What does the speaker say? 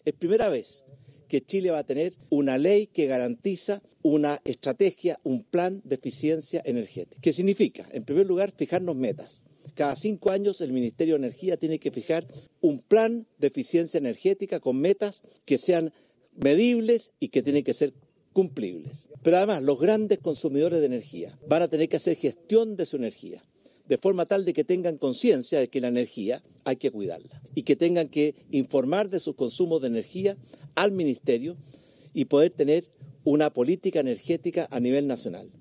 Es primera vez que Chile va a tener una ley que garantiza una estrategia, un plan de eficiencia energética. ¿Qué significa? En primer lugar, fijarnos metas. Cada 5 años el Ministerio de Energía tiene que fijar un plan de eficiencia energética con metas que sean medibles y que tienen que ser cumplibles. Pero además, los grandes consumidores de energía van a tener que hacer gestión de su energía, de forma tal de que tengan conciencia de que la energía hay que cuidarla y que tengan que informar de sus consumos de energía al Ministerio y poder tener una política energética a nivel nacional.